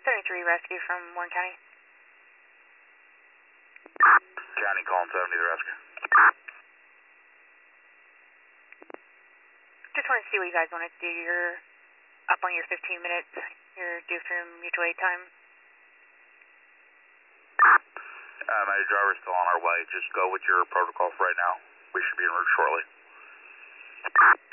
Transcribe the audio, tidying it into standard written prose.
73 rescue from Warren County. County calling 70 to the rescue. Just wanted to see what you guys want to do. You're up on your 15 minutes. You're due for mutual aid time. My driver's still on our way. Just go with your protocol for right now. We should be en route shortly.